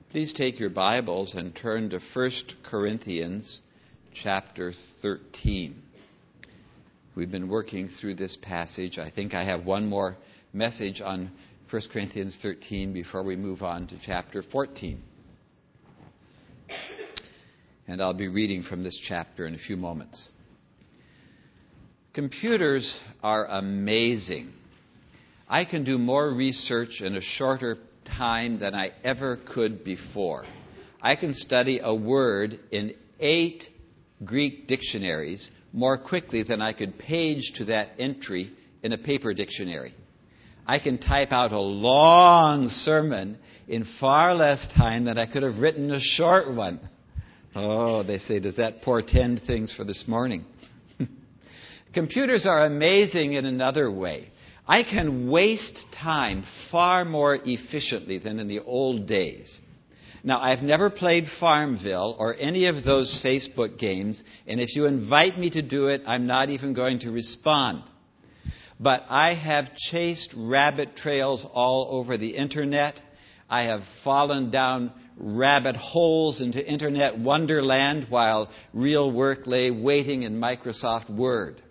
Please take your Bibles and turn to 1 Corinthians chapter 13. We've been working through this passage. I think I have one more message on 1 Corinthians 13 before we move on to chapter 14. And I'll be reading from this chapter in a few moments. Computers are amazing. I can do more research in a shorter time than I ever could before. I can study a word in 8 Greek dictionaries more quickly than I could page to that entry in a paper dictionary. I can type out a long sermon in far less time than I could have written a short one. Oh, they say, does that portend things for this morning? Computers are amazing in another way. I can waste time far more efficiently than in the old days. Now, I've never played Farmville or any of those Facebook games, and if you invite me to do it, I'm not even going to respond. But I have chased rabbit trails all over the Internet. I have fallen down rabbit holes into Internet wonderland while real work lay waiting in Microsoft Word.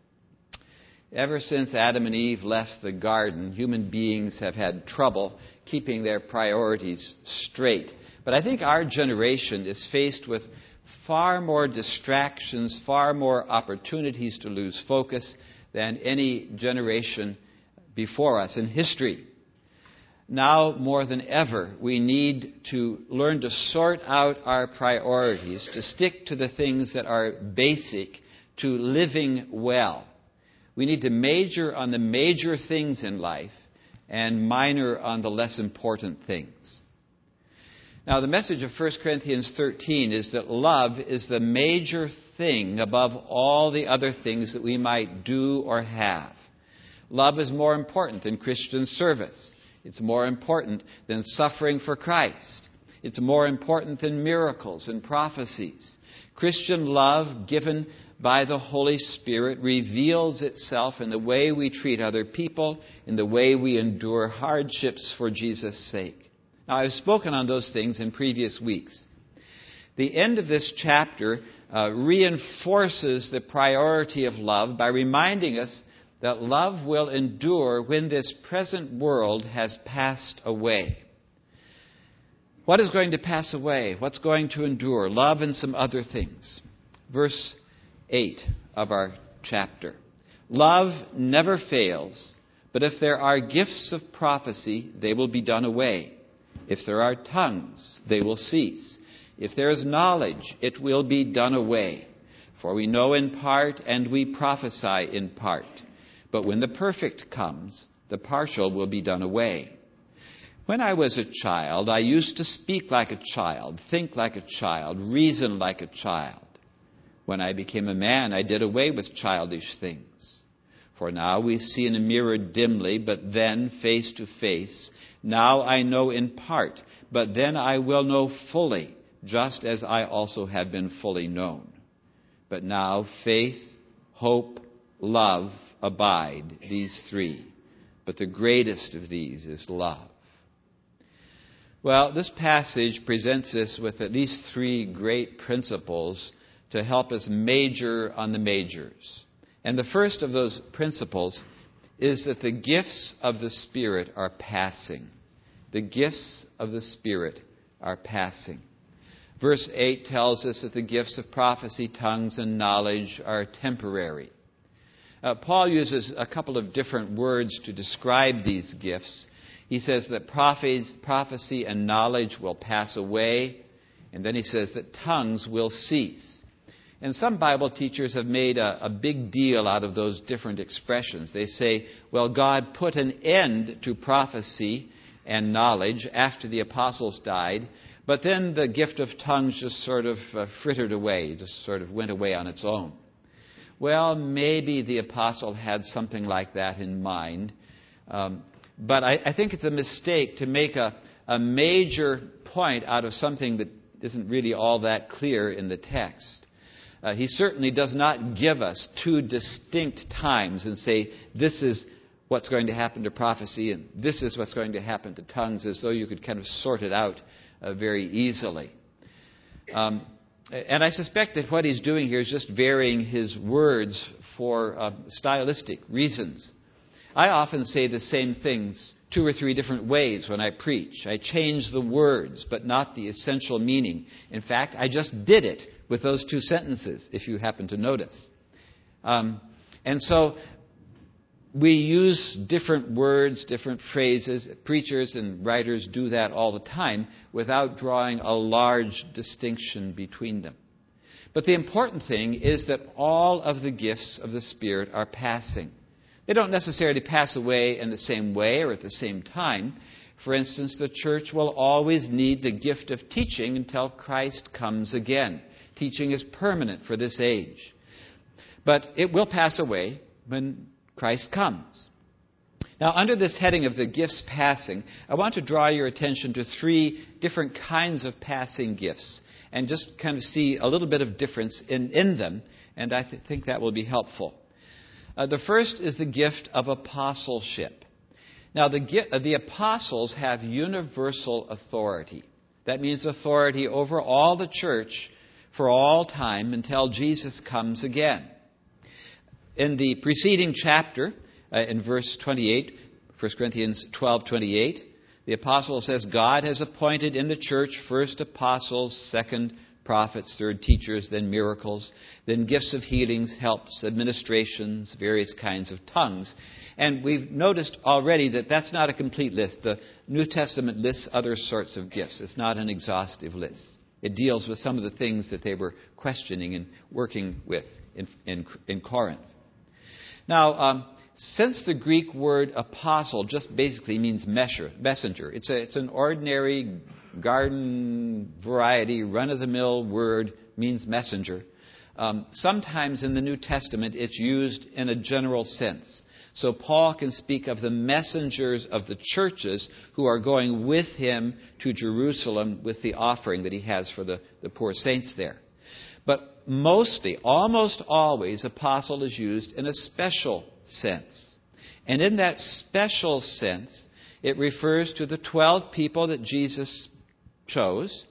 Ever since Adam and Eve left the garden, human beings have had trouble keeping their priorities straight. But I think our generation is faced with far more distractions, far more opportunities to lose focus than any generation before us in history. Now, more than ever, we need to learn to sort out our priorities, to stick to the things that are basic to living well. We need to major on the major things in life and minor on the less important things. Now, the message of 1 Corinthians 13 is that love is the major thing above all the other things that we might do or have. Love is more important than Christian service. It's more important than suffering for Christ. It's more important than miracles and prophecies. Christian love given by the Holy Spirit reveals itself in the way we treat other people, in the way we endure hardships for Jesus' sake. Now, I've spoken on those things in previous weeks. The end of this chapter reinforces the priority of love by reminding us that love will endure when this present world has passed away. What is going to pass away? What's going to endure? Love and some other things. Verse 8 of our chapter. Love never fails, but if there are gifts of prophecy, they will be done away. If there are tongues, they will cease. If there is knowledge, it will be done away. For we know in part and we prophesy in part. But when the perfect comes, the partial will be done away. When I was a child, I used to speak like a child, think like a child, reason like a child. When I became a man, I did away with childish things. For now we see in a mirror dimly, but then face to face. Now I know in part, but then I will know fully, just as I also have been fully known. But now faith, hope, love abide, these 3. But the greatest of these is love. Well, this passage presents us with at least 3 great principles to help us major on the majors. And the first of those principles is that the gifts of the Spirit are passing. The gifts of the Spirit are passing. Verse 8 tells us that the gifts of prophecy, tongues, and knowledge are temporary. Paul uses a couple of different words to describe these gifts. He says that prophecy and knowledge will pass away, and then he says that tongues will cease. And some Bible teachers have made a big deal out of those different expressions. They say, well, God put an end to prophecy and knowledge after the apostles died, but then the gift of tongues just sort of frittered away, just sort of went away on its own. Well, maybe the apostle had something like that in mind, but I think it's a mistake to make a major point out of something that isn't really all that clear in the text. He certainly does not give us 2 distinct times and say, this is what's going to happen to prophecy and this is what's going to happen to tongues, as though you could kind of sort it out very easily. And I suspect that what he's doing here is just varying his words for stylistic reasons. I often say the same things 2 or 3 different ways when I preach. I change the words, but not the essential meaning. In fact, I just did it with those 2 sentences, if you happen to notice. And so we use different words, different phrases. Preachers and writers do that all the time without drawing a large distinction between them. But the important thing is that all of the gifts of the Spirit are passing. They don't necessarily pass away in the same way or at the same time. For instance, the church will always need the gift of teaching until Christ comes again. Teaching is permanent for this age. But it will pass away when Christ comes. Now, under this heading of the gifts passing, I want to draw your attention to 3 different kinds of passing gifts and just kind of see a little bit of difference in them, and I think that will be helpful. The first is the gift of apostleship. Now, the apostles have universal authority. That means authority over all the church for all time until Jesus comes again. In the preceding chapter, in verse 28, 1 Corinthians 12:28, the apostle says, God has appointed in the church first apostles, second prophets, third teachers, then miracles, then gifts of healings, helps, administrations, various kinds of tongues. And we've noticed already that that's not a complete list. The New Testament lists other sorts of gifts. It's not an exhaustive list. It deals with some of the things that they were questioning and working with in Corinth. Now, since the Greek word apostle just basically means messenger, it's an ordinary garden variety, run-of-the-mill word, means messenger. Sometimes in the New Testament it's used in a general sense. So Paul can speak of the messengers of the churches who are going with him to Jerusalem with the offering that he has for the poor saints there. But mostly, almost always, apostle is used in a special sense. And in that special sense, it refers to the 12 people that Jesus chose,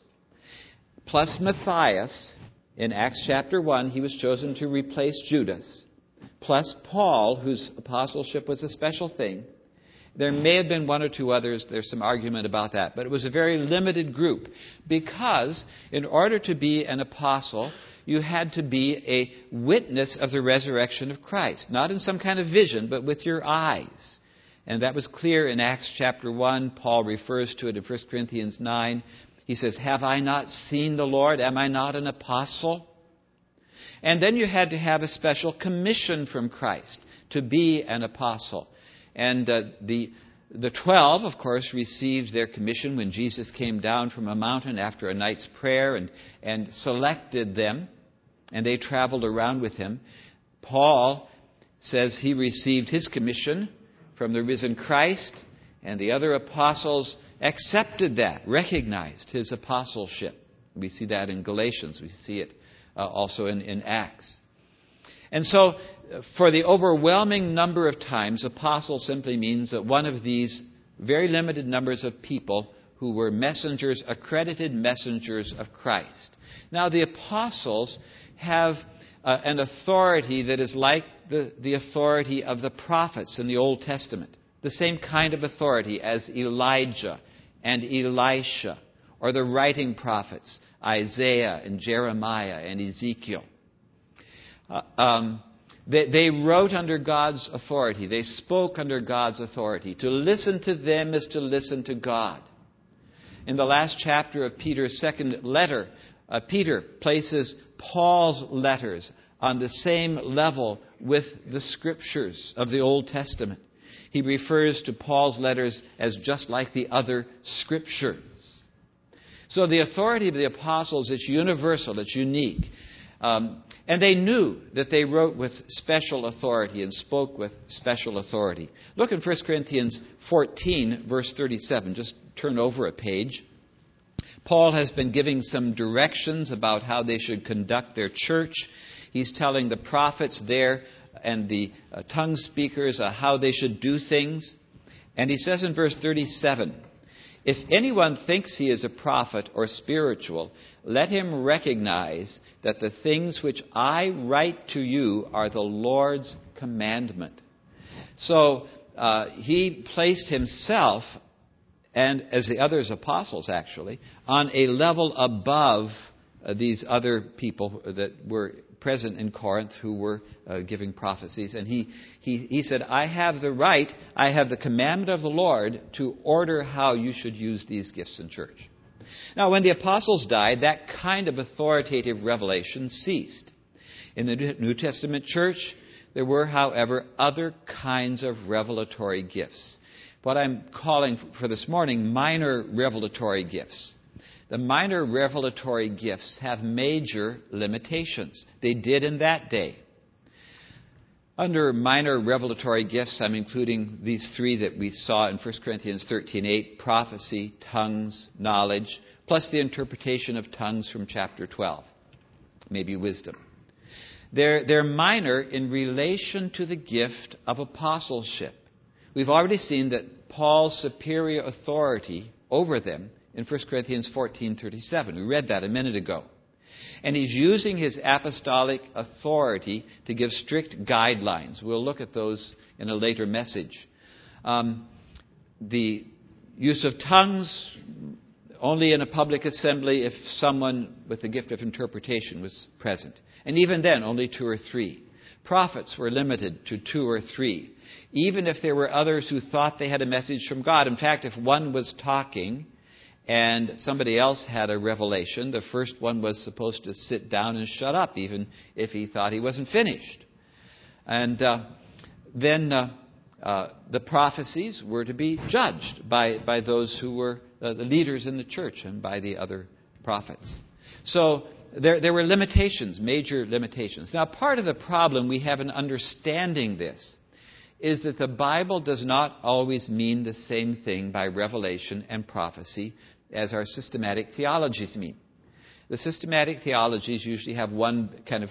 plus Matthias. In Acts chapter 1, he was chosen to replace Judas, plus Paul, whose apostleship was a special thing. There may have been 1 or 2 others. There's some argument about that. But it was a very limited group because in order to be an apostle, you had to be a witness of the resurrection of Christ. Not in some kind of vision, but with your eyes. And that was clear in Acts chapter 1. Paul refers to it in 1 Corinthians 9. He says, have I not seen the Lord? Am I not an apostle? And then you had to have a special commission from Christ to be an apostle. And the 12, of course, received their commission when Jesus came down from a mountain after a night's prayer and selected them. And they traveled around with him. Paul says he received his commission from the risen Christ. And the other apostles accepted that, recognized his apostleship. We see that in Galatians. We see it also in Acts. And so, for the overwhelming number of times, apostle simply means that one of these very limited numbers of people who were messengers, accredited messengers of Christ. Now, the apostles have an authority that is like the authority of the prophets in the Old Testament. The same kind of authority as Elijah and Elisha, or the writing prophets, Isaiah and Jeremiah and Ezekiel. They wrote under God's authority. They spoke under God's authority. To listen to them is to listen to God. In the last chapter of Peter's second letter, Peter places Paul's letters on the same level with the Scriptures of the Old Testament. He refers to Paul's letters as just like the other Scriptures. So the authority of the apostles is universal, it's unique. And they knew that they wrote with special authority and spoke with special authority. Look in 1 Corinthians 14, verse 37. Just turn over a page. Paul has been giving some directions about how they should conduct their church. He's telling the prophets there and the tongue speakers how they should do things. And he says in verse 37, If anyone thinks he is a prophet or spiritual, let him recognize that the things which I write to you are the Lord's commandment. So he placed himself, and as the others apostles actually, on a level above these other people that were present in Corinth who were giving prophecies. And he said, I have the right, I have the commandment of the Lord to order how you should use these gifts in church. Now, when the apostles died, that kind of authoritative revelation ceased. In the New Testament church, there were, however, other kinds of revelatory gifts. What I'm calling for this morning, minor revelatory gifts. The minor revelatory gifts have major limitations. They did in that day. Under minor revelatory gifts, I'm including these three that we saw in 1 Corinthians 13:8, prophecy, tongues, knowledge, plus the interpretation of tongues from chapter 12, maybe wisdom. They're minor in relation to the gift of apostleship. We've already seen that Paul's superior authority over them in 1 Corinthians 14:37. We read that a minute ago. And he's using his apostolic authority to give strict guidelines. We'll look at those in a later message. The use of tongues, only in a public assembly if someone with the gift of interpretation was present. And even then, only 2 or 3. Prophets were limited to 2 or 3. Even if there were others who thought they had a message from God. In fact, if one was talking and somebody else had a revelation, the first one was supposed to sit down and shut up, even if he thought he wasn't finished. And then the prophecies were to be judged by those who were the leaders in the church and by the other prophets. So there were limitations, major limitations. Now, part of the problem we have in understanding this is that the Bible does not always mean the same thing by revelation and prophecy as our systematic theologies mean. The systematic theologies usually have one kind of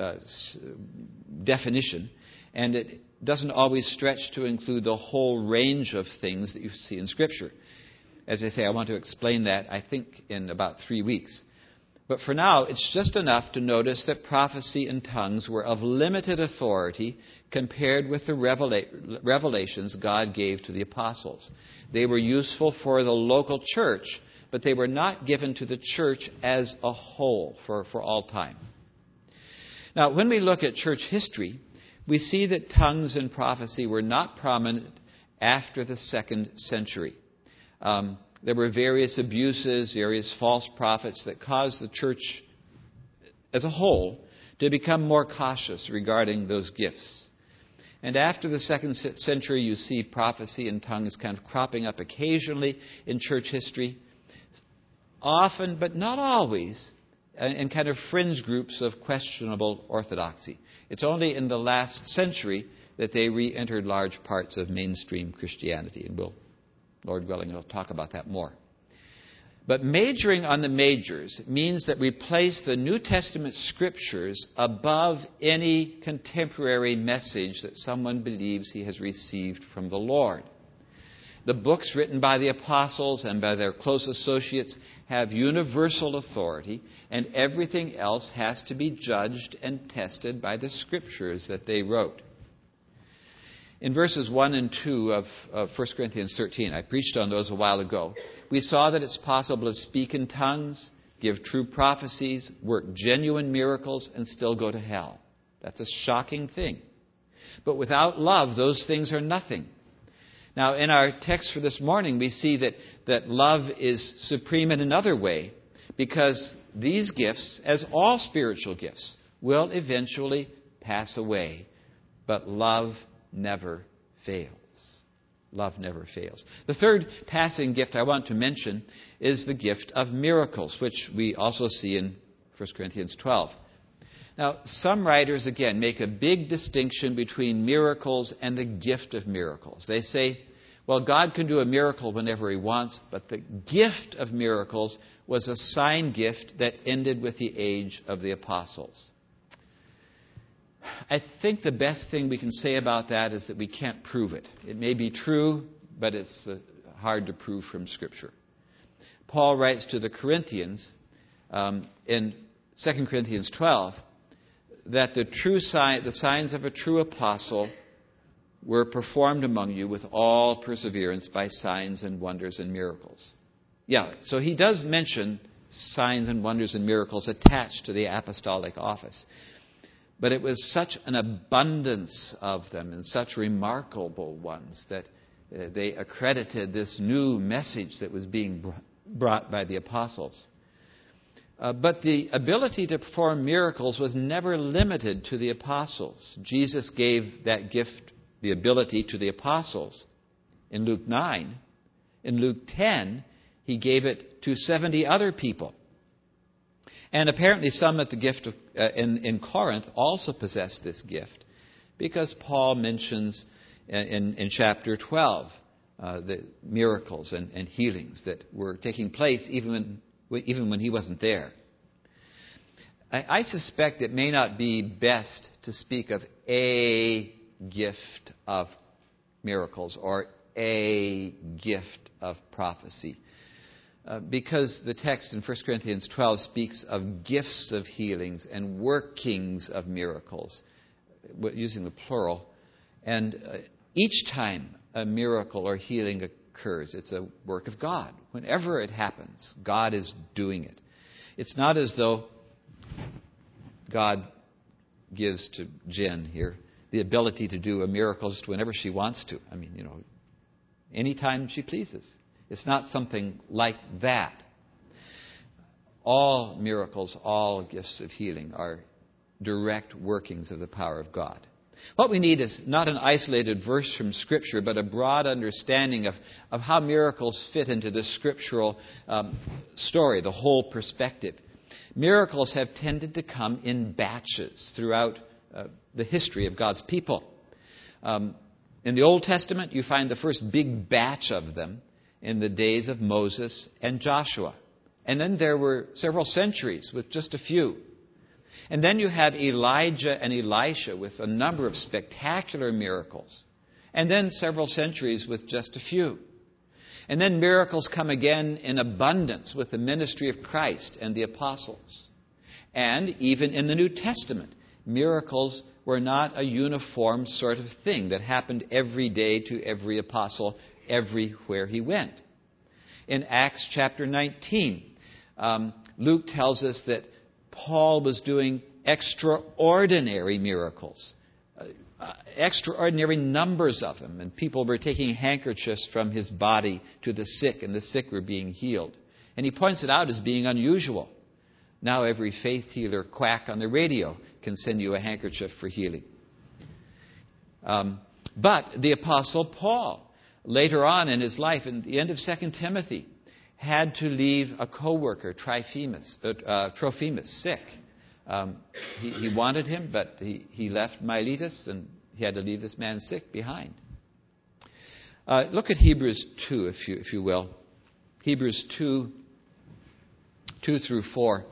definition, and it doesn't always stretch to include the whole range of things that you see in Scripture. As I say, I want to explain that, I think, in about 3 weeks. But for now, it's just enough to notice that prophecy and tongues were of limited authority compared with the revelations God gave to the apostles. They were useful for the local church, but they were not given to the church as a whole for all time. Now, when we look at church history, we see that tongues and prophecy were not prominent after the 2nd century. There were various abuses, various false prophets that caused the church as a whole to become more cautious regarding those gifts. And after the 2nd century, you see prophecy and tongues kind of cropping up occasionally in church history, often, but not always, in kind of fringe groups of questionable orthodoxy. It's only in the last century that they re-entered large parts of mainstream Christianity, and Lord willing, we'll talk about that more. But majoring on the majors means that we place the New Testament Scriptures above any contemporary message that someone believes he has received from the Lord. The books written by the apostles and by their close associates have universal authority, and everything else has to be judged and tested by the Scriptures that they wrote. In verses 1 and 2 of 1 Corinthians 13, I preached on those a while ago, we saw that it's possible to speak in tongues, give true prophecies, work genuine miracles, and still go to hell. That's a shocking thing. But without love, those things are nothing. Now, in our text for this morning, we see that love is supreme in another way, because these gifts, as all spiritual gifts, will eventually pass away. But love never fails. Love never fails. The third passing gift I want to mention is the gift of miracles, which we also see in 1 Corinthians 12. Now, some writers, again, make a big distinction between miracles and the gift of miracles. They say, well, God can do a miracle whenever He wants, but the gift of miracles was a sign gift that ended with the age of the apostles. I think the best thing we can say about that is that we can't prove it. It may be true, but it's hard to prove from Scripture. Paul writes to the Corinthians in 2 Corinthians 12 that the signs of a true apostle were performed among you with all perseverance by signs and wonders and miracles. Yeah, so he does mention signs and wonders and miracles attached to the apostolic office. But it was such an abundance of them and such remarkable ones that they accredited this new message that was being brought by the apostles. But the ability to perform miracles was never limited to the apostles. Jesus gave that gift, the ability, to the apostles in Luke 9. In Luke 10, he gave it to 70 other people. And apparently some at the gift of, in Corinth also possessed this gift, because Paul mentions in chapter 12 the miracles and healings that were taking place even when he wasn't there. I suspect it may not be best to speak of a gift of miracles or a gift of prophecy. Because the text in 1 Corinthians 12 speaks of gifts of healings and workings of miracles, using the plural. And each time a miracle or healing occurs, it's a work of God. Whenever it happens, God is doing it. It's not as though God gives to Jen here the ability to do a miracle just whenever she wants to. I mean, anytime she pleases. It's not something like that. All miracles, all gifts of healing are direct workings of the power of God. What we need is not an isolated verse from Scripture, but a broad understanding of how miracles fit into the scriptural story, the whole perspective. Miracles have tended to come in batches throughout the history of God's people. In the Old Testament, you find the first big batch of them in the days of Moses and Joshua. And then there were several centuries with just a few. And then you have Elijah and Elisha with a number of spectacular miracles. And then several centuries with just a few. And then miracles come again in abundance with the ministry of Christ and the apostles. And even in the New Testament, miracles were not a uniform sort of thing that happened every day to every apostle everywhere he went. In Acts chapter 19, Luke tells us that Paul was doing extraordinary miracles, extraordinary numbers of them, and people were taking handkerchiefs from his body to the sick, and the sick were being healed. And he points it out as being unusual. Now every faith healer quack on the radio can send you a handkerchief for healing. But the Apostle Paul, later on in his life, in the end of 2 Timothy, had to leave a co-worker, Trophimus, sick. He wanted him, but he left Miletus, and he had to leave this man sick behind. Look at Hebrews 2, if you will. Hebrews 2 through 4.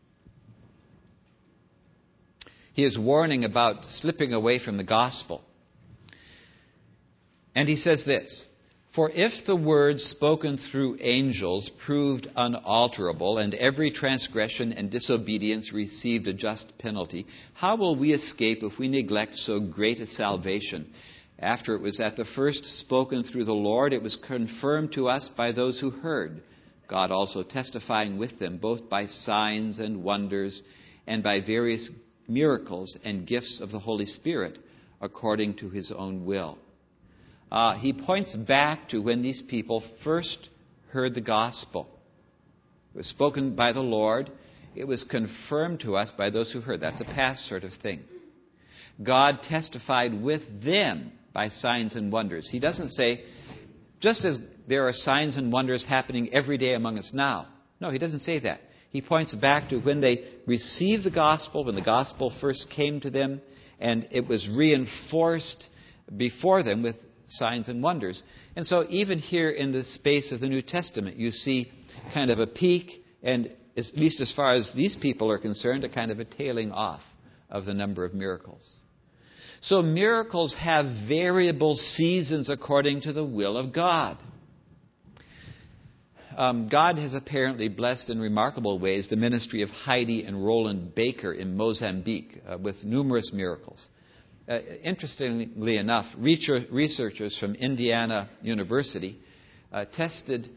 He is warning about slipping away from the gospel. And he says this: "For if the words spoken through angels proved unalterable, and every transgression and disobedience received a just penalty, how will we escape if we neglect so great a salvation? After it was at the first spoken through the Lord, it was confirmed to us by those who heard, God also testifying with them, both by signs and wonders, and by various miracles and gifts of the Holy Spirit, according to his own will." He points back to when these people first heard the gospel. It was spoken by the Lord. It was confirmed to us by those who heard. That's a past sort of thing. God testified with them by signs and wonders. He doesn't say, just as there are signs and wonders happening every day among us now. No, he doesn't say that. He points back to when they received the gospel, when the gospel first came to them, and it was reinforced before them with signs and wonders. And so even here in the space of the New Testament, you see kind of a peak, and at least as far as these people are concerned, a kind of a tailing off of the number of miracles. So miracles have variable seasons according to the will of God. God has apparently blessed in remarkable ways the ministry of Heidi and Roland Baker in Mozambique with numerous miracles. Interestingly enough, researchers from Indiana University tested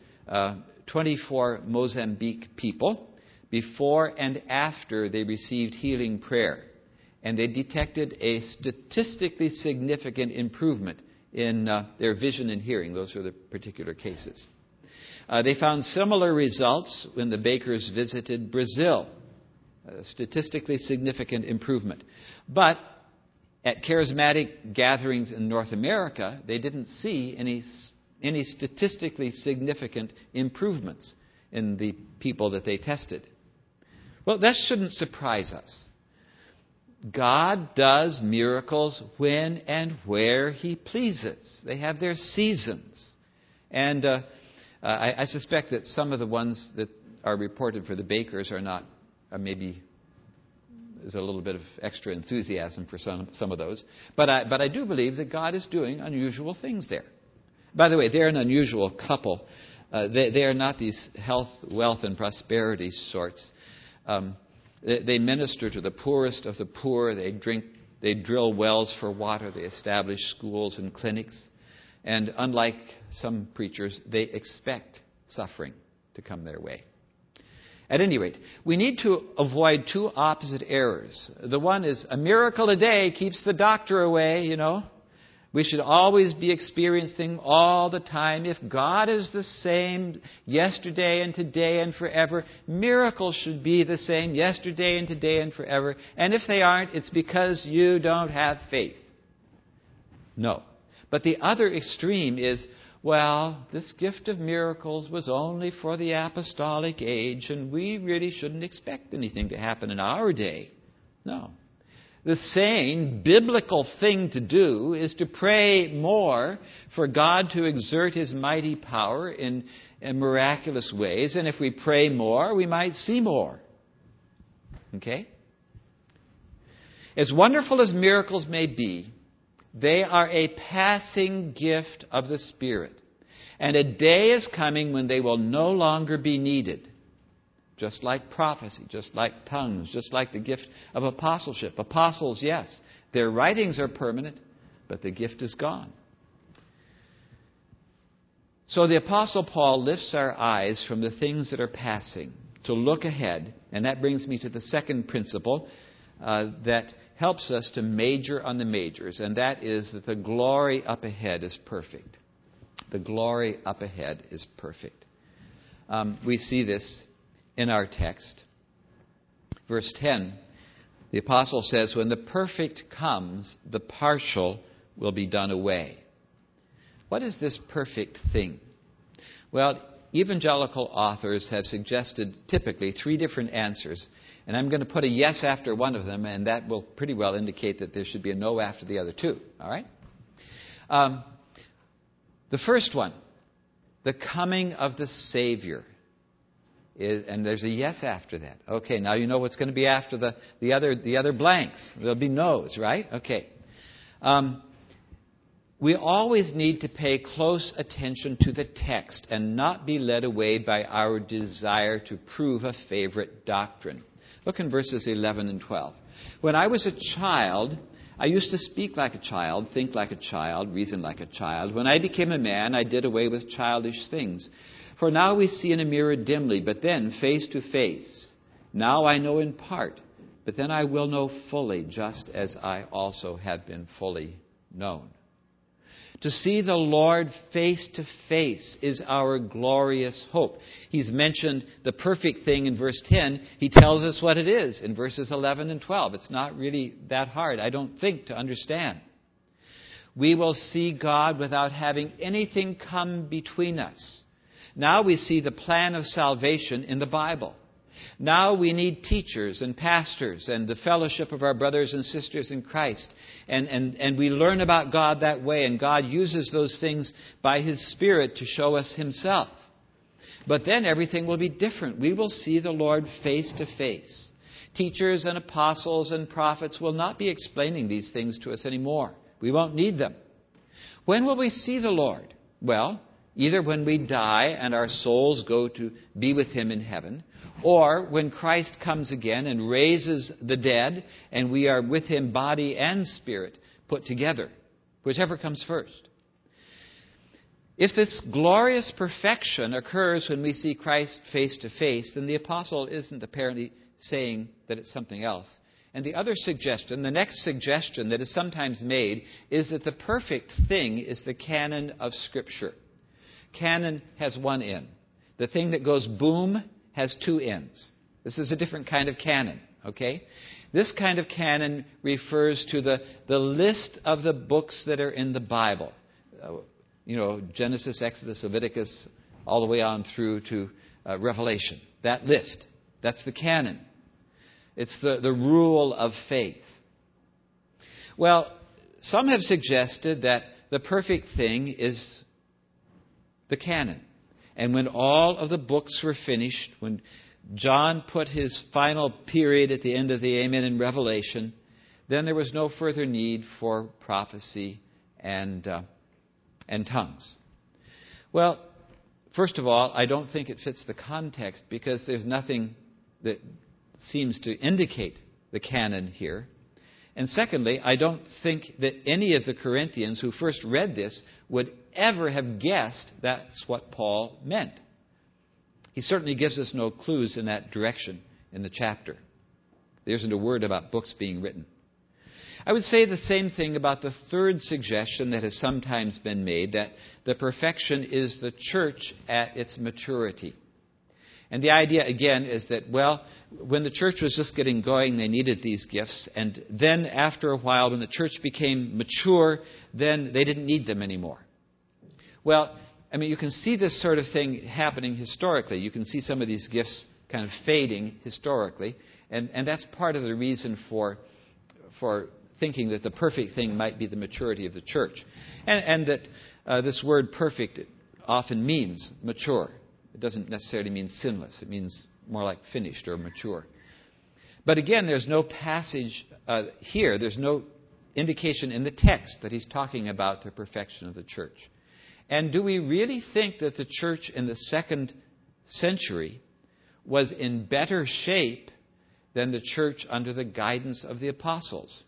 24 Mozambique people before and after they received healing prayer. And they detected a statistically significant improvement in their vision and hearing. Those were the particular cases. They found similar results when the Bakers visited Brazil. Statistically significant improvement. But at charismatic gatherings in North America, they didn't see any statistically significant improvements in the people that they tested. Well, that shouldn't surprise us. God does miracles when and where He pleases. They have their seasons. And I suspect that some of the ones that are reported for the Bakers maybe there's a little bit of extra enthusiasm for some of those. But I do believe that God is doing unusual things there. By the way, they're an unusual couple. They are not these health, wealth, and prosperity sorts. They minister to the poorest of the poor. They drill wells for water. They establish schools and clinics. And unlike some preachers, they expect suffering to come their way. At any rate, we need to avoid two opposite errors. The one is a miracle a day keeps the doctor away, We should always be experiencing all the time. If God is the same yesterday and today and forever, miracles should be the same yesterday and today and forever. And if they aren't, it's because you don't have faith. No. But the other extreme is, well, this gift of miracles was only for the apostolic age, and we really shouldn't expect anything to happen in our day. No. The sane, biblical thing to do is to pray more for God to exert His mighty power in miraculous ways. And if we pray more, we might see more. Okay? As wonderful as miracles may be, they are a passing gift of the Spirit. And a day is coming when they will no longer be needed. Just like prophecy, just like tongues, just like the gift of apostleship. Apostles, yes, their writings are permanent, but the gift is gone. So the Apostle Paul lifts our eyes from the things that are passing to look ahead. And that brings me to the second principle that helps us to major on the majors. And that is that the glory up ahead is perfect. The glory up ahead is perfect. We see this in our text. Verse 10, the apostle says, when the perfect comes, the partial will be done away. What is this perfect thing? Well, evangelical authors have suggested typically three different answers. And I'm going to put a yes after one of them, and that will pretty well indicate that there should be a no after the other two. All right? The first one, the coming of the Savior. And there's a yes after that. Okay, now you know what's going to be after the other blanks. There'll be no's, right? Okay. We always need to pay close attention to the text and not be led away by our desire to prove a favorite doctrine. Look in verses 11 and 12. When I was a child, I used to speak like a child, think like a child, reason like a child. When I became a man, I did away with childish things. For now we see in a mirror dimly, but then face to face. Now I know in part, but then I will know fully, just as I also have been fully known. To see the Lord face to face is our glorious hope. He's mentioned the perfect thing in verse 10. He tells us what it is in verses 11 and 12. It's not really that hard, I don't think, to understand. We will see God without having anything come between us. Now we see the plan of salvation in the Bible. Now we need teachers and pastors and the fellowship of our brothers and sisters in Christ. And we learn about God that way. And God uses those things by His Spirit to show us Himself. But then everything will be different. We will see the Lord face to face. Teachers and apostles and prophets will not be explaining these things to us anymore. We won't need them. When will we see the Lord? Well, either when we die and our souls go to be with Him in heaven, or when Christ comes again and raises the dead and we are with Him body and spirit put together, whichever comes first. If this glorious perfection occurs when we see Christ face to face, then the apostle isn't apparently saying that it's something else. And the other suggestion, the next suggestion that is sometimes made, is that the perfect thing is the canon of Scripture. Canon has one end. The thing that goes boom has two ends. This is a different kind of canon, okay? This kind of canon refers to the list of the books that are in the Bible. Genesis, Exodus, Leviticus, all the way on through to Revelation. That list, that's the canon. It's the rule of faith. Well, some have suggested that the perfect thing is the canon. And when all of the books were finished, when John put his final period at the end of the Amen in Revelation, then there was no further need for prophecy and tongues. Well, first of all, I don't think it fits the context because there's nothing that seems to indicate the canon here. And secondly, I don't think that any of the Corinthians who first read this would ever have guessed that's what Paul meant. He certainly gives us no clues in that direction in the chapter. There isn't a word about books being written. I would say the same thing about the third suggestion that has sometimes been made, that the perfection is the church at its maturity. And the idea, again, is that, well, when the church was just getting going, they needed these gifts. And then after a while, when the church became mature, then they didn't need them anymore. Well, you can see this sort of thing happening historically. You can see some of these gifts kind of fading historically. And that's part of the reason for thinking that the perfect thing might be the maturity of the church. And that this word perfect often means mature. It doesn't necessarily mean sinless. It means more like finished or mature. But again, there's no passage here. There's no indication in the text that he's talking about the perfection of the church. And do we really think that the church in the 2nd century was in better shape than the church under the guidance of the apostles?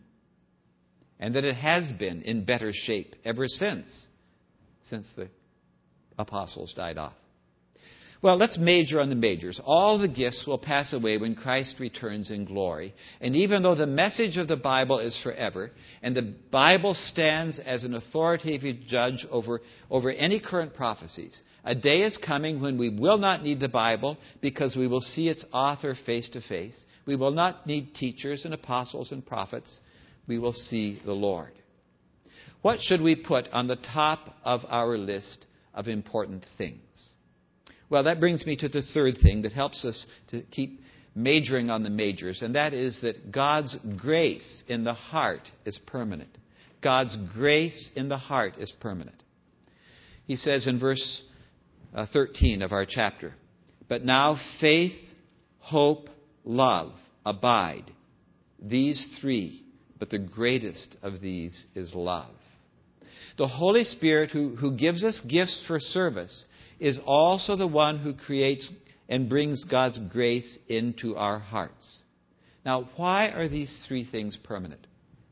And that it has been in better shape ever since the apostles died off. Well, let's major on the majors. All the gifts will pass away when Christ returns in glory. And even though the message of the Bible is forever, and the Bible stands as an authoritative judge over any current prophecies, a day is coming when we will not need the Bible because we will see its author face to face. We will not need teachers and apostles and prophets. We will see the Lord. What should we put on the top of our list of important things? Well, that brings me to the third thing that helps us to keep majoring on the majors, and that is that God's grace in the heart is permanent. God's grace in the heart is permanent. He says in verse 13 of our chapter, "But now faith, hope, love abide. These three, but the greatest of these is love." The Holy Spirit who gives us gifts for service is also the one who creates and brings God's grace into our hearts. Now, why are these three things permanent?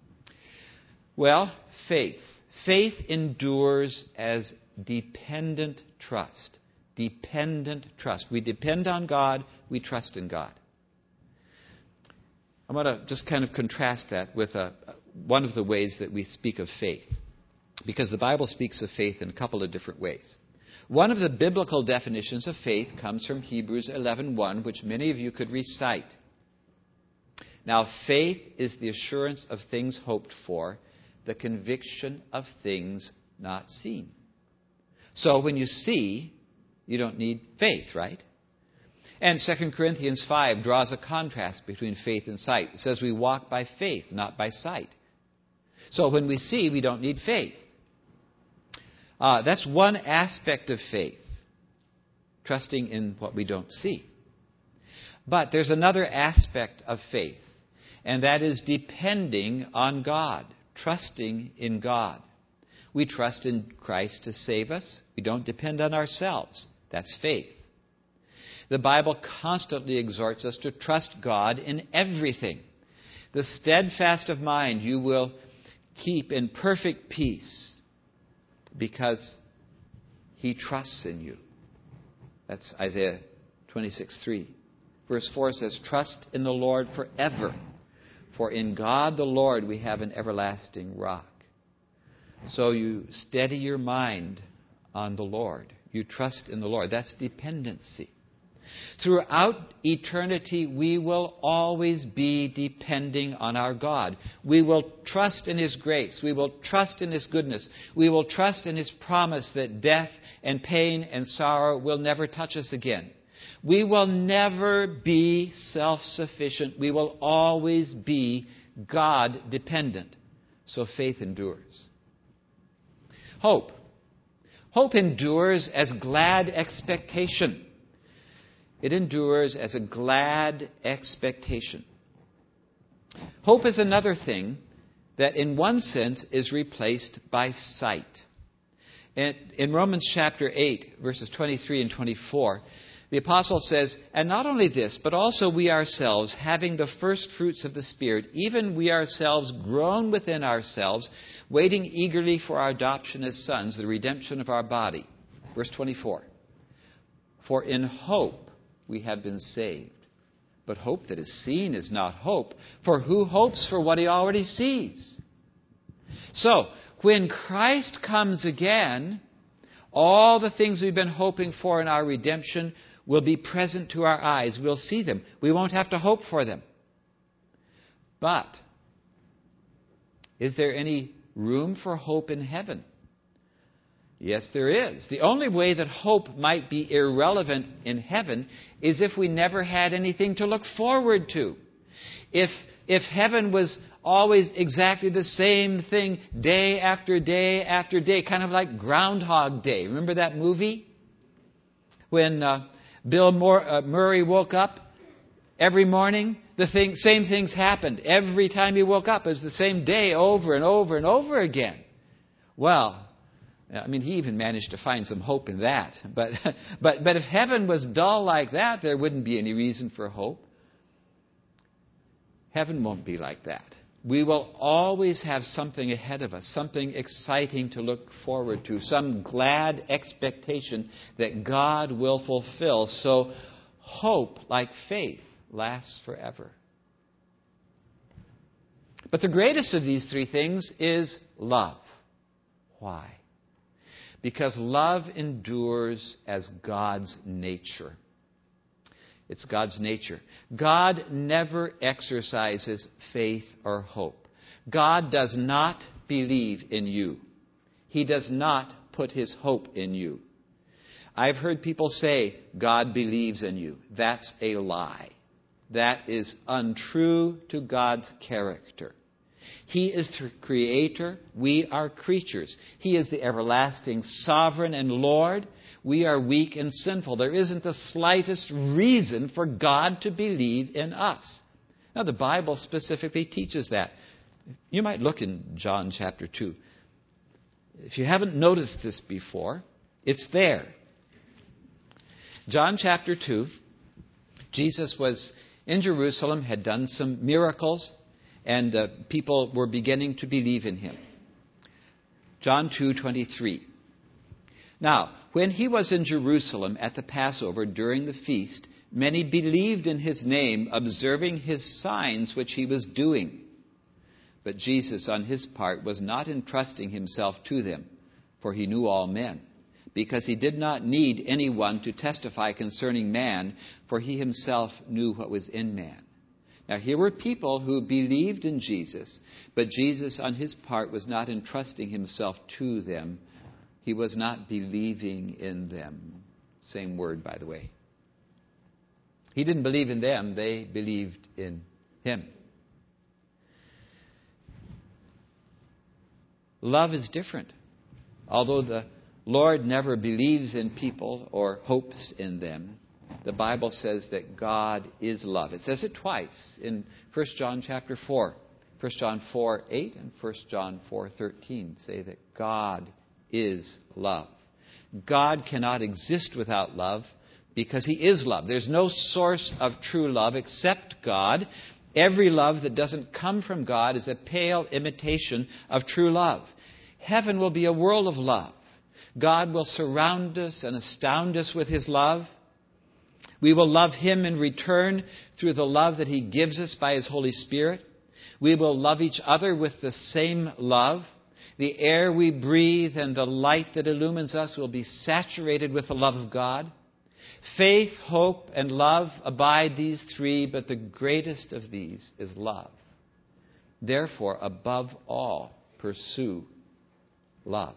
Well, faith. Faith endures as dependent trust. Dependent trust. We depend on God, we trust in God. I'm going to just kind of contrast that with one of the ways that we speak of faith, because the Bible speaks of faith in a couple of different ways. One of the biblical definitions of faith comes from Hebrews 11:1, which many of you could recite. Now, faith is the assurance of things hoped for, the conviction of things not seen. So when you see, you don't need faith, right? And 2 Corinthians 5 draws a contrast between faith and sight. It says we walk by faith, not by sight. So when we see, we don't need faith. That's one aspect of faith, trusting in what we don't see. But there's another aspect of faith, and that is depending on God, trusting in God. We trust in Christ to save us. We don't depend on ourselves. That's faith. The Bible constantly exhorts us to trust God in everything. The steadfast of mind you will keep in perfect peace because He trusts in you. That's Isaiah 26:3. Verse 4 says, trust in the Lord forever, for in God the Lord we have an everlasting rock. So you steady your mind on the Lord. You trust in the Lord. That's dependency. Throughout eternity, we will always be depending on our God. We will trust in His grace. We will trust in His goodness. We will trust in His promise that death and pain and sorrow will never touch us again. We will never be self-sufficient. We will always be God-dependent. So faith endures. Hope. Hope endures as glad expectation. It endures as a glad expectation. Hope is another thing that in one sense is replaced by sight. In Romans chapter 8, verses 23 and 24, the apostle says, and not only this, but also we ourselves, having the first fruits of the Spirit, even we ourselves groan within ourselves, waiting eagerly for our adoption as sons, the redemption of our body. Verse 24, for in hope we have been saved. But hope that is seen is not hope, for who hopes for what he already sees? So, when Christ comes again, all the things we've been hoping for in our redemption will be present to our eyes. We'll see them. We won't have to hope for them. But, is there any room for hope in heaven? Yes, there is. The only way that hope might be irrelevant in heaven is if we never had anything to look forward to. If heaven was always exactly the same thing day after day after day, kind of like Groundhog Day. Remember that movie? When Bill Murray woke up every morning, same things happened. Every time he woke up, it was the same day over and over and over again. Well, I mean, he even managed to find some hope in that. But if heaven was dull like that, there wouldn't be any reason for hope. Heaven won't be like that. We will always have something ahead of us, something exciting to look forward to, some glad expectation that God will fulfill. So hope, like faith, lasts forever. But the greatest of these three things is love. Why? Because love endures as God's nature. It's God's nature. God never exercises faith or hope. God does not believe in you. He does not put His hope in you. I've heard people say, God believes in you. That's a lie. That is untrue to God's character. He is the Creator. We are creatures. He is the everlasting Sovereign and Lord. We are weak and sinful. There isn't the slightest reason for God to believe in us. Now, the Bible specifically teaches that. You might look in John chapter 2. If you haven't noticed this before, it's there. John chapter 2, Jesus was in Jerusalem, had done some miracles, and people were beginning to believe in Him. John 2:23. Now, when He was in Jerusalem at the Passover during the feast, many believed in His name, observing His signs which He was doing. But Jesus, on His part, was not entrusting Himself to them, for He knew all men, because He did not need anyone to testify concerning man, for He Himself knew what was in man. Now, here were people who believed in Jesus, but Jesus, on His part, was not entrusting Himself to them. He was not believing in them. Same word, by the way. He didn't believe in them. They believed in Him. Love is different. Although the Lord never believes in people or hopes in them, the Bible says that God is love. It says it twice in 1 John chapter 4. 1 John 4:8 and 1 John 4:13 say that God is love. God cannot exist without love because He is love. There's no source of true love except God. Every love that doesn't come from God is a pale imitation of true love. Heaven will be a world of love. God will surround us and astound us with His love. We will love Him in return through the love that He gives us by His Holy Spirit. We will love each other with the same love. The air we breathe and the light that illumines us will be saturated with the love of God. Faith, hope, and love abide these three, but the greatest of these is love. Therefore, above all, pursue love.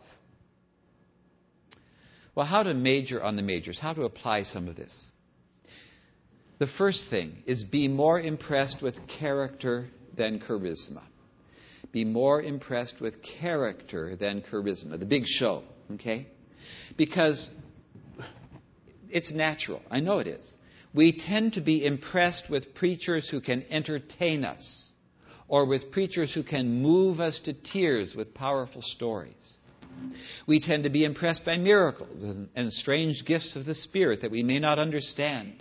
Well, how to major on the majors? How to apply some of this? The first thing is be more impressed with character than charisma. Be more impressed with character than charisma. The big show, okay? Because it's natural. I know it is. We tend to be impressed with preachers who can entertain us or with preachers who can move us to tears with powerful stories. We tend to be impressed by miracles and strange gifts of the Spirit that we may not understand.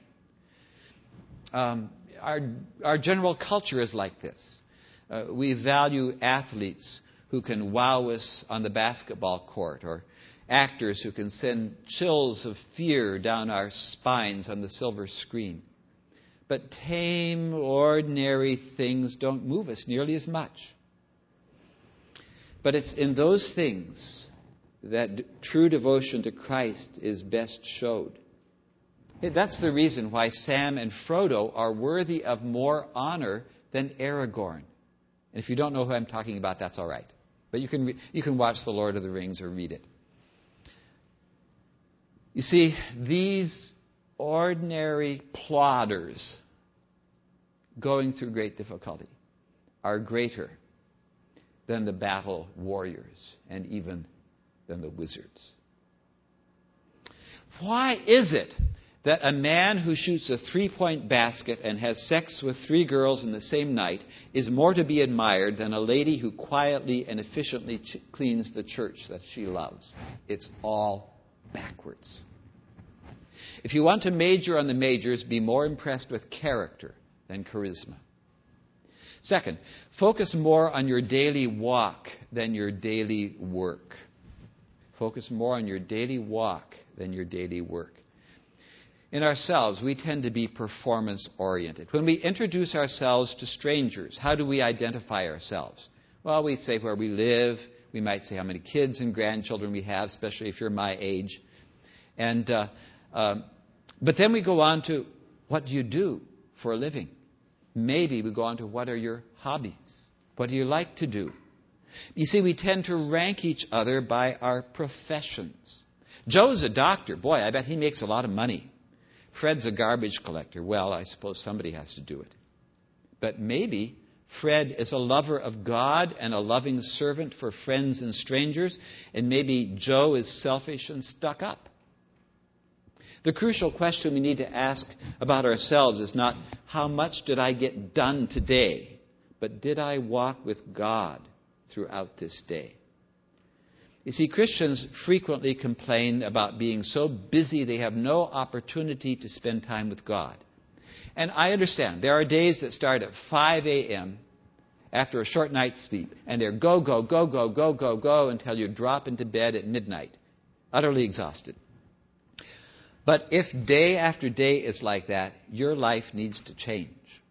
Our general culture is like this. We value athletes who can wow us on the basketball court, or actors who can send chills of fear down our spines on the silver screen. But tame, ordinary things don't move us nearly as much. But it's in those things that true devotion to Christ is best showed. That's the reason why Sam and Frodo are worthy of more honor than Aragorn. And if you don't know who I'm talking about, that's all right. But you can watch The Lord of the Rings or read it. You see, these ordinary plodders going through great difficulty are greater than the battle warriors and even than the wizards. Why is it that a man who shoots a 3-point basket and has sex with 3 girls in the same night is more to be admired than a lady who quietly and efficiently cleans the church that she loves? It's all backwards. If you want to major on the majors, be more impressed with character than charisma. Second, focus more on your daily walk than your daily work. Focus more on your daily walk than your daily work. In ourselves, we tend to be performance-oriented. When we introduce ourselves to strangers, how do we identify ourselves? Well, we say where we live. We might say how many kids and grandchildren we have, especially if you're my age. But then we go on to, what do you do for a living? Maybe we go on to, what are your hobbies? What do you like to do? You see, we tend to rank each other by our professions. Joe's a doctor. Boy, I bet he makes a lot of money. Fred's a garbage collector. Well, I suppose somebody has to do it. But maybe Fred is a lover of God and a loving servant for friends and strangers, and maybe Joe is selfish and stuck up. The crucial question we need to ask about ourselves is not, how much did I get done today? But did I walk with God throughout this day? You see, Christians frequently complain about being so busy they have no opportunity to spend time with God. And I understand. There are days that start at 5 a.m. after a short night's sleep, and they're go, go, go, go, go, go, go until you drop into bed at midnight, utterly exhausted. But if day after day is like that, your life needs to change.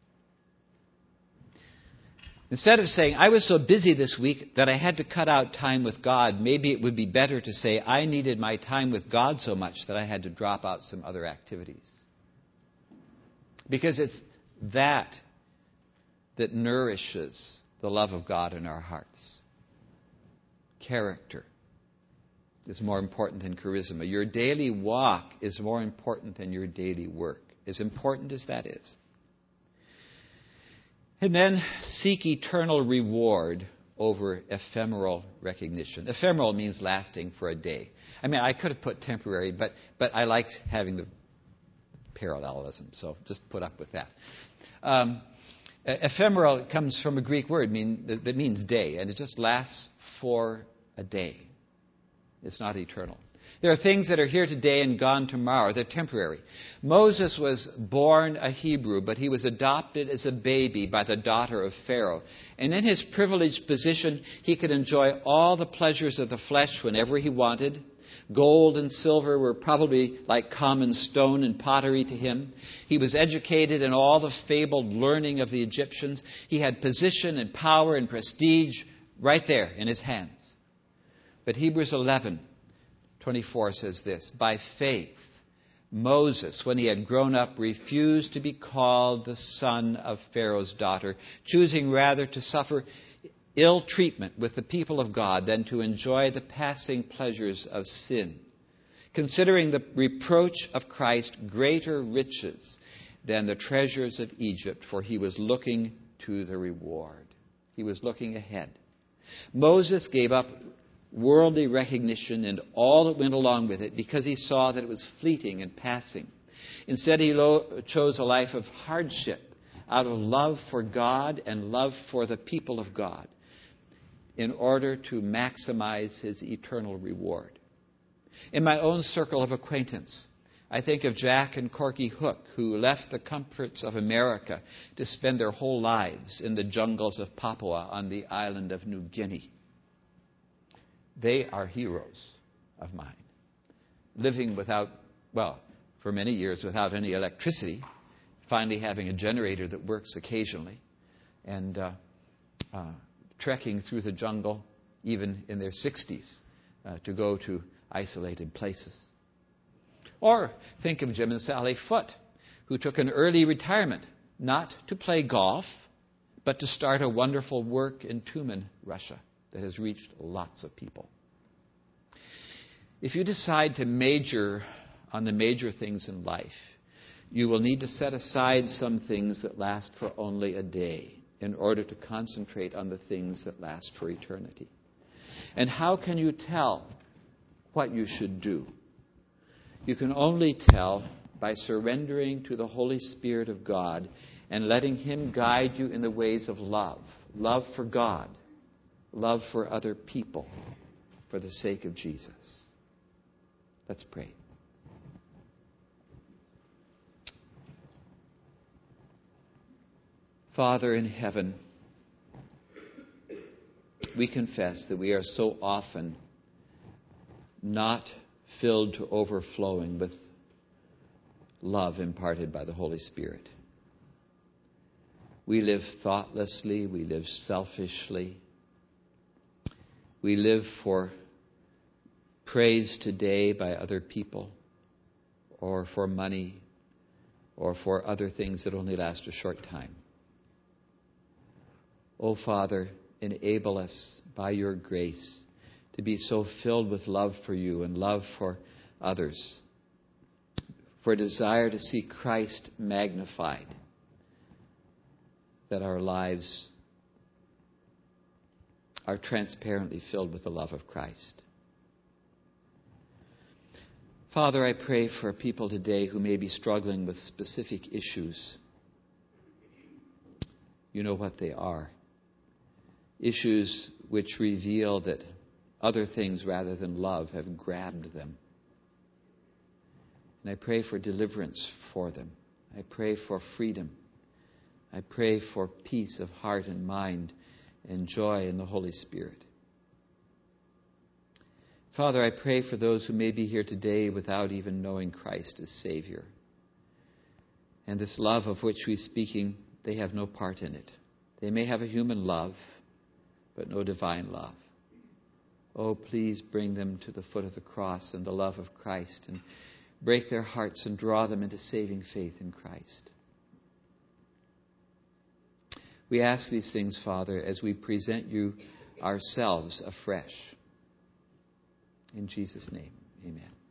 Instead of saying, I was so busy this week that I had to cut out time with God, maybe it would be better to say, I needed my time with God so much that I had to drop out some other activities. Because it's that nourishes the love of God in our hearts. Character is more important than charisma. Your daily walk is more important than your daily work, as important as that is. And then seek eternal reward over ephemeral recognition. Ephemeral means lasting for a day. I mean, I could have put temporary, but I liked having the parallelism, so just put up with that. Ephemeral comes from a Greek word that means day, and it just lasts for a day. It's not eternal. There are things that are here today and gone tomorrow. They're temporary. Moses was born a Hebrew, but he was adopted as a baby by the daughter of Pharaoh. And in his privileged position, he could enjoy all the pleasures of the flesh whenever he wanted. Gold and silver were probably like common stone and pottery to him. He was educated in all the fabled learning of the Egyptians. He had position and power and prestige right there in his hands. But Hebrews 11:24 says this, by faith, Moses, when he had grown up, refused to be called the son of Pharaoh's daughter, choosing rather to suffer ill treatment with the people of God than to enjoy the passing pleasures of sin, considering the reproach of Christ greater riches than the treasures of Egypt, for he was looking to the reward. He was looking ahead. Moses gave up worldly recognition and all that went along with it because he saw that it was fleeting and passing. Instead, he chose a life of hardship out of love for God and love for the people of God in order to maximize his eternal reward. In my own circle of acquaintance, I think of Jack and Corky Hook, who left the comforts of America to spend their whole lives in the jungles of Papua on the island of New Guinea. They are heroes of mine, living for many years without any electricity, finally having a generator that works occasionally, and trekking through the jungle, even in their 60s, to go to isolated places. Or think of Jim and Sally Foote, who took an early retirement, not to play golf, but to start a wonderful work in Tumen, Russia, that has reached lots of people. If you decide to major on the major things in life, you will need to set aside some things that last for only a day in order to concentrate on the things that last for eternity. And how can you tell what you should do? You can only tell by surrendering to the Holy Spirit of God and letting Him guide you in the ways of love. Love for God. Love for other people. For the sake of Jesus. Let's pray. Father in heaven, we confess that we are so often not filled to overflowing with love imparted by the Holy Spirit. We live thoughtlessly, we live selfishly, we live for praise today by other people, or for money, or for other things that only last a short time. Oh, Father, enable us by your grace to be so filled with love for you and love for others, for a desire to see Christ magnified, that our lives are transparently filled with the love of Christ. Father, I pray for people today who may be struggling with specific issues. You know what they are. Issues which reveal that other things rather than love have grabbed them. And I pray for deliverance for them. I pray for freedom. I pray for peace of heart and mind and joy in the Holy Spirit. Father, I pray for those who may be here today without even knowing Christ as Savior. And this love of which we're speaking, they have no part in it. They may have a human love, but no divine love. Oh, please bring them to the foot of the cross and the love of Christ and break their hearts and draw them into saving faith in Christ. We ask these things, Father, as we present you ourselves afresh. In Jesus' name, amen.